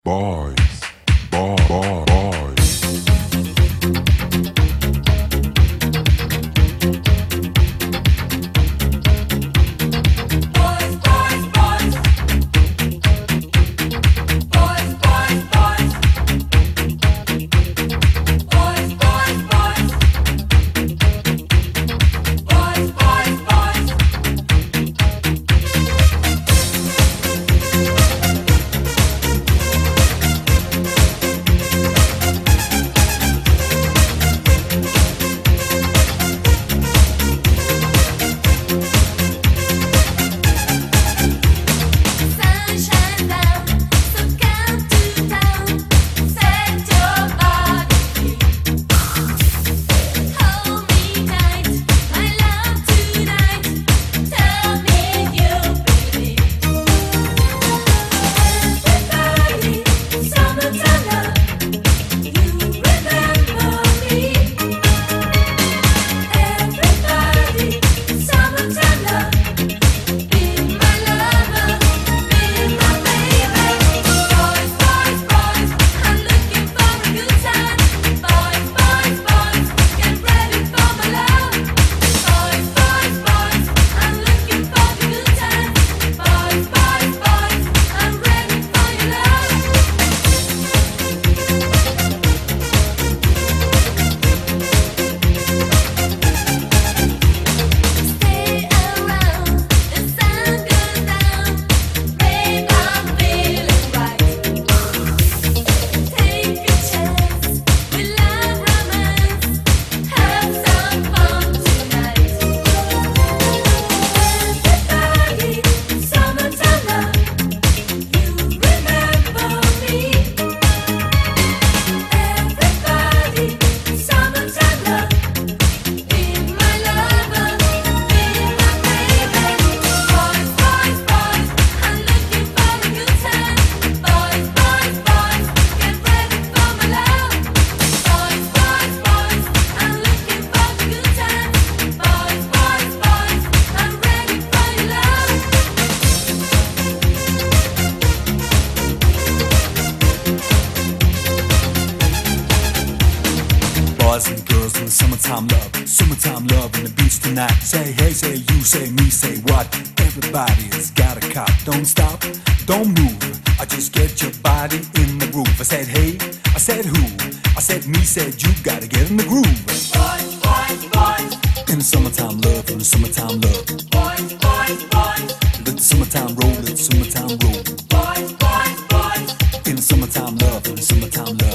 Boys, boys. Boys and girls in the summertime love in the beach tonight. Say hey, say you, say me, say what? Everybody's got a cop. Don't stop, don't move. I just get your body in the groove. I said hey, I said who? I said me, said you. Gotta get in the groove. Boys, boys, boys. In the summertime love, in the summertime love. Boys, boys, boys. Let the summertime roll, let the summertime roll. Boys, boys, boys. In the summertime love, in the summertime love.